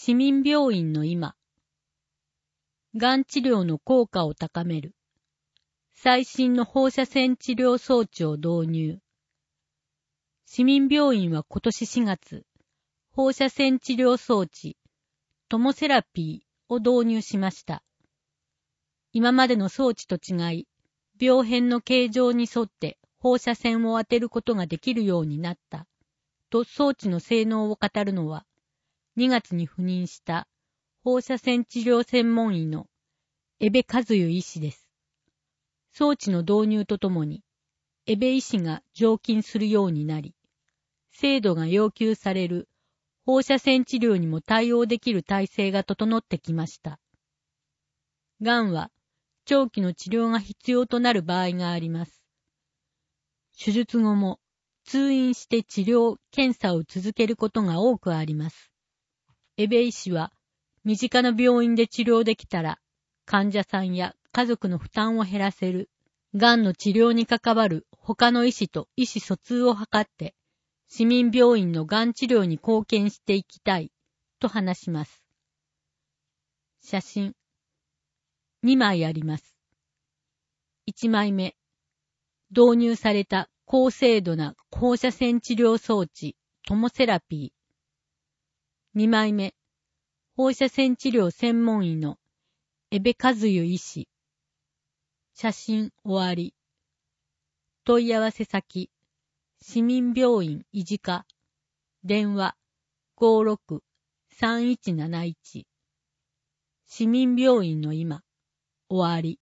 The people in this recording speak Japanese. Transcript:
市民病院の今。がん治療の効果を高める。最新の放射線治療装置を導入。市民病院は今年4月、放射線治療装置、トモセラピーを導入しました。今までの装置と違い、病変の形状に沿って放射線を当てることができるようになった、と装置の性能を語るのは、2月に赴任した放射線治療専門医の江部和湯医師です。装置の導入とともに、江部医師が常勤するようになり、精度が要求される放射線治療にも対応できる体制が整ってきました。がんは長期の治療が必要となる場合があります。手術後も通院して治療・検査を続けることが多くあります。江部医師は、身近な病院で治療できたら、患者さんや家族の負担を減らせる、がんの治療に関わる他の医師と意思疎通を図って、市民病院のがん治療に貢献していきたい、と話します。写真。2枚あります。1枚目。導入された高精度な放射線治療装置、トモセラピー。2枚目、放射線治療専門医の江部和湯医師。写真終わり。問い合わせ先、市民病院医事課。電話 56-3171。市民病院の今、終わり。